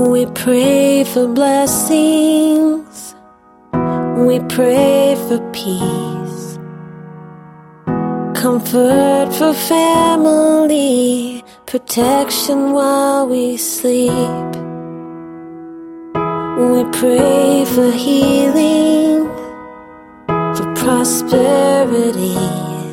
We pray for blessings, we pray for peace, comfort for family, protection while we sleep. We pray for healing, for prosperity.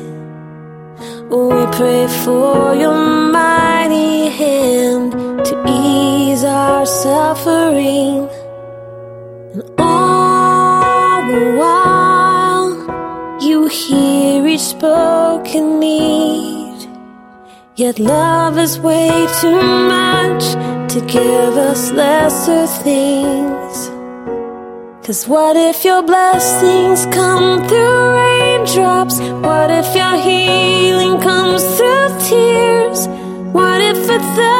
We pray for your mighty hand to ease our suffering. And all the while, you hear each spoken need. Yet love is way too much to give us lesser things. 'Cause what if your blessings come through raindrops? What if your healing comes through tears? What if it's